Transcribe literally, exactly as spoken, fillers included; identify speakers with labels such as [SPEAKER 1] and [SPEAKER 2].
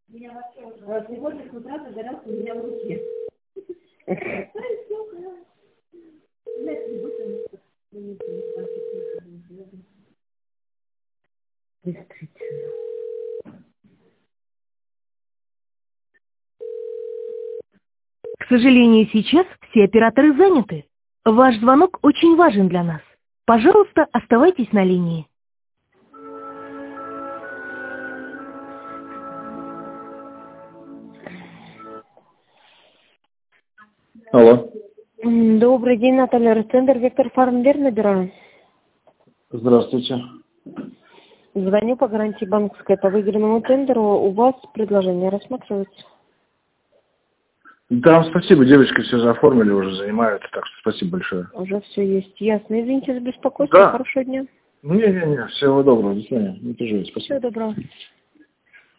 [SPEAKER 1] Сегодня с утра загорелся у меня в руке.
[SPEAKER 2] К сожалению, сейчас все операторы заняты. Ваш звонок очень важен для нас. Пожалуйста, оставайтесь на линии.
[SPEAKER 3] Алло.
[SPEAKER 4] Добрый день, Наталья Ростендер, Вектор Фармвер набираю.
[SPEAKER 3] Здравствуйте.
[SPEAKER 4] Звоню по гарантии банковской по выигранному тендеру. У вас предложение рассматривается?
[SPEAKER 3] Да, спасибо, девочки все заоформили, уже занимаются, так что спасибо большое.
[SPEAKER 4] Уже все есть. Ясно. Извините за беспокойство.
[SPEAKER 3] Да.
[SPEAKER 4] Хорошего дня.
[SPEAKER 3] Не-не-не, всего доброго, до свидания. Не переживайте, спасибо.
[SPEAKER 4] Всего доброго.